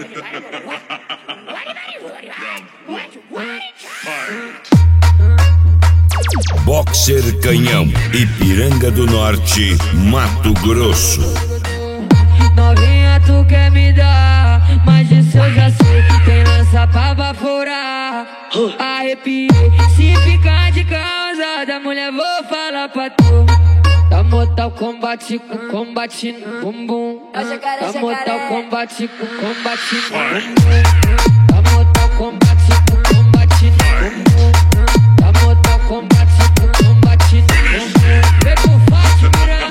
Boxer Canhão, Ipiranga do Norte, Mato Grosso. Novinha, tu quer me dar, mas disso eu já sei. Tem lança pra baforar. Arrepiei, se ficar de causa da mulher, vou falar pra tu. Da Mortal Kombat com combate no bumbum. Da Mortal Kombat com combate no bumbum. Da Mortal Kombat com combate no bumbum. Da Mortal Kombat com combate no bumbum. Vem com Fátima.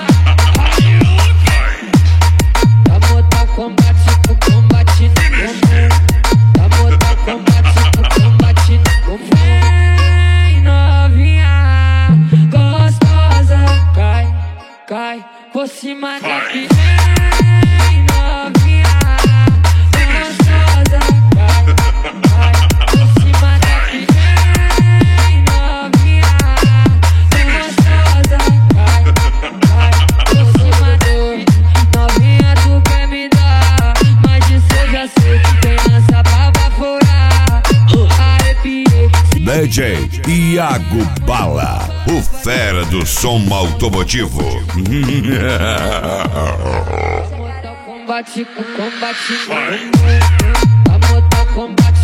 Da Mortal Kombat com combate no bumbum. Da Mortal Kombat com combate no bumbum. Vem novinha, gostosa, cai por cima da piranha. Novinha, gostosa, cai por cima da piranha. Novinha, gostosa, cai por cima da piranha. Novinha, tu quer me dar, mas disso eu já sei. Tem lança pra baforar. Arrepiei. DJ Iago Bala, o fera do som automotivo. Mortal Kombat com combate no bumbum. Da Mortal Kombat